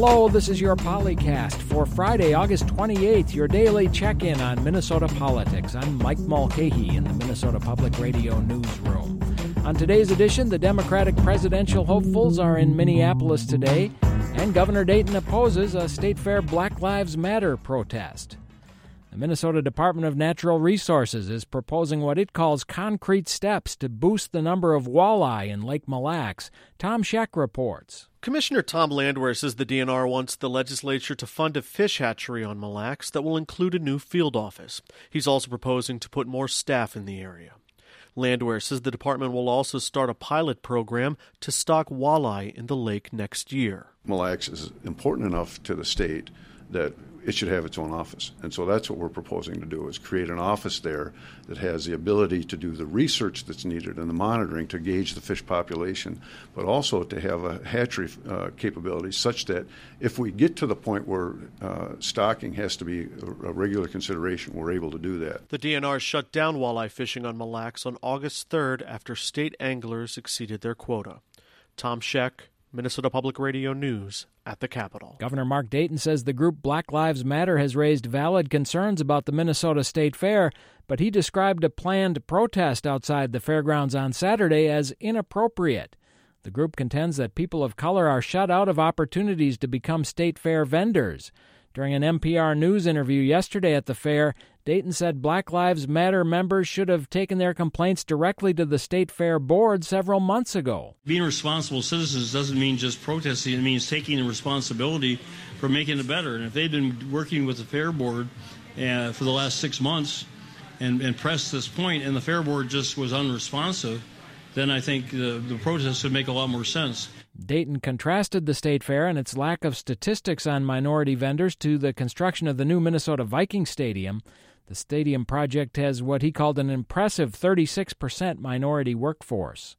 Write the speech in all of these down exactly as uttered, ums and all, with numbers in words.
Hello, this is your Polycast for Friday, August twenty-eighth, your daily check-in on Minnesota politics. I'm Mike Mulcahy in the Minnesota Public Radio newsroom. On today's edition, the Democratic presidential hopefuls are in Minneapolis today, and Governor Dayton opposes a State Fair Black Lives Matter protest. The Minnesota Department of Natural Resources is proposing what it calls concrete steps to boost the number of walleye in Lake Mille Lacs. Tom Scheck reports. Commissioner Tom Landwehr says the D N R wants the legislature to fund a fish hatchery on Mille Lacs that will include a new field office. He's also proposing to put more staff in the area. Landwehr says the department will also start a pilot program to stock walleye in the lake next year. Mille Lacs is important enough to the state that it should have its own office. And so that's what we're proposing to do, is create an office there that has the ability to do the research that's needed and the monitoring to gauge the fish population, but also to have a hatchery uh, capability such that if we get to the point where uh, stocking has to be a, a regular consideration, we're able to do that. The D N R shut down walleye fishing on Mille Lacs on August third after state anglers exceeded their quota. Tom Scheck, Minnesota Public Radio News at the Capitol. Governor Mark Dayton says the group Black Lives Matter has raised valid concerns about the Minnesota State Fair, but he described a planned protest outside the fairgrounds on Saturday as inappropriate. The group contends that people of color are shut out of opportunities to become state fair vendors. During an N P R News interview yesterday at the fair, Dayton said Black Lives Matter members should have taken their complaints directly to the State Fair Board several months ago. Being responsible citizens doesn't mean just protesting. It means taking the responsibility for making it better. And if they've been working with the Fair Board uh, for the last six months and, and pressed this point, and the Fair Board just was unresponsive, then I think the, the protest would make a lot more sense. Dayton contrasted the state fair and its lack of statistics on minority vendors to the construction of the new Minnesota Vikings Stadium. The stadium project has what he called an impressive thirty-six percent minority workforce.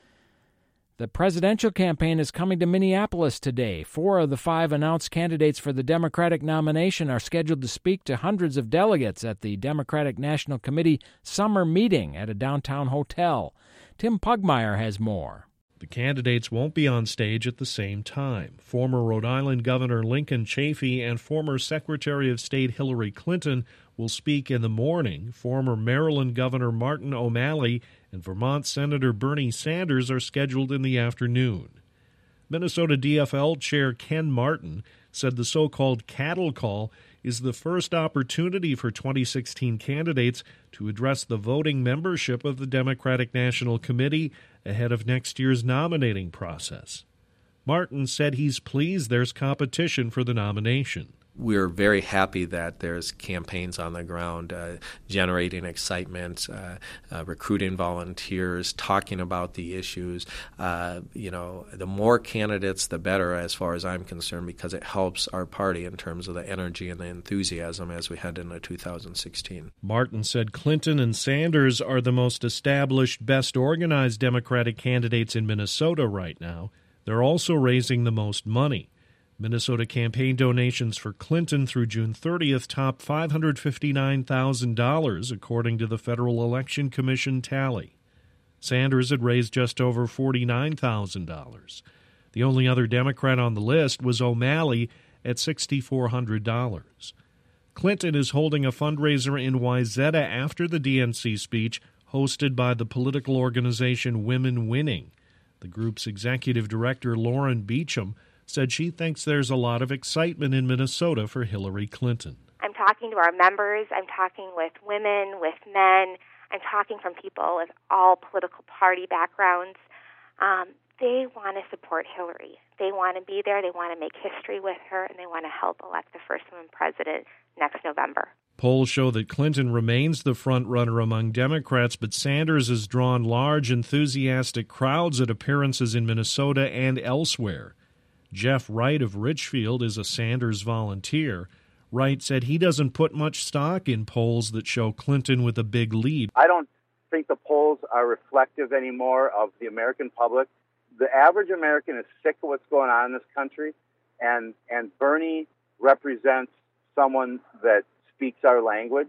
The presidential campaign is coming to Minneapolis today. Four of the five announced candidates for the Democratic nomination are scheduled to speak to hundreds of delegates at the Democratic National Committee summer meeting at a downtown hotel. Tim Pugmire has more. The candidates won't be on stage at the same time. Former Rhode Island Governor Lincoln Chafee and former Secretary of State Hillary Clinton will speak in the morning. Former Maryland Governor Martin O'Malley and Vermont Senator Bernie Sanders are scheduled in the afternoon. Minnesota D F L Chair Ken Martin said the so-called cattle call is the first opportunity for twenty sixteen candidates to address the voting membership of the Democratic National Committee ahead of next year's nominating process. Martin said he's pleased there's competition for the nomination. We're very happy that there's campaigns on the ground uh, generating excitement, uh, uh, recruiting volunteers, talking about the issues. Uh, you know, the more candidates, the better as far as I'm concerned, because it helps our party in terms of the energy and the enthusiasm as we head into two thousand sixteen. Martin said Clinton and Sanders are the most established, best organized Democratic candidates in Minnesota right now. They're also raising the most money. Minnesota campaign donations for Clinton through June thirtieth topped five hundred fifty-nine thousand dollars, according to the Federal Election Commission tally. Sanders had raised just over forty-nine thousand dollars. The only other Democrat on the list was O'Malley at six thousand four hundred dollars. Clinton is holding a fundraiser in Wayzata after the D N C speech, hosted by the political organization Women Winning. The group's executive director, Lauren Beecham, said she thinks there's a lot of excitement in Minnesota for Hillary Clinton. I'm talking to our members. I'm talking with women, with men. I'm talking from people with all political party backgrounds. Um, they want to support Hillary. They want to be there. They want to make history with her, and they want to help elect the first woman president next November. Polls show that Clinton remains the front runner among Democrats, but Sanders has drawn large, enthusiastic crowds at appearances in Minnesota and elsewhere. Jeff Wright of Richfield is a Sanders volunteer. Wright said he doesn't put much stock in polls that show Clinton with a big lead. I don't think the polls are reflective anymore of the American public. The average American is sick of what's going on in this country, and, and Bernie represents someone that speaks our language.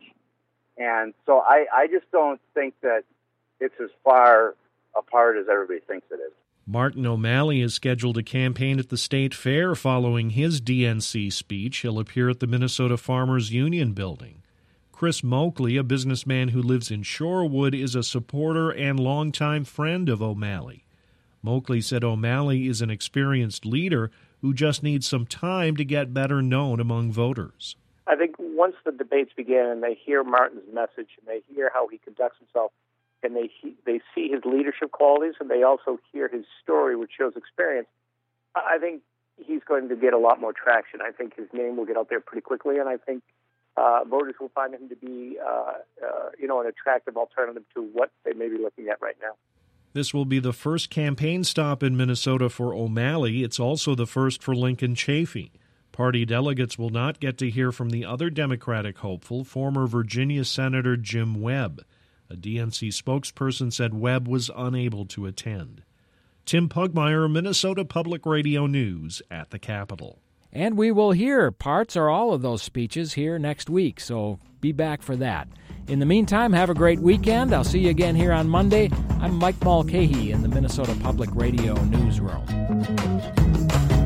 And so I, I just don't think that it's as far apart as everybody thinks it is. Martin O'Malley is scheduled to campaign at the state fair following his D N C speech. He'll appear at the Minnesota Farmers Union building. Chris Moakley, a businessman who lives in Shorewood, is a supporter and longtime friend of O'Malley. Moakley said O'Malley is an experienced leader who just needs some time to get better known among voters. I think once the debates begin and they hear Martin's message and they hear how he conducts himself, and they they see his leadership qualities, and they also hear his story, which shows experience, I think he's going to get a lot more traction. I think his name will get out there pretty quickly, and I think uh, voters will find him to be, uh, uh, you know, an attractive alternative to what they may be looking at right now. This will be the first campaign stop in Minnesota for O'Malley. It's also the first for Lincoln Chafee. Party delegates will not get to hear from the other Democratic hopeful, former Virginia Senator Jim Webb. A D N C spokesperson said Webb was unable to attend. Tim Pugmire, Minnesota Public Radio News at the Capitol. And we will hear parts or all of those speeches here next week, so be back for that. In the meantime, have a great weekend. I'll see you again here on Monday. I'm Mike Mulcahy in the Minnesota Public Radio Newsroom.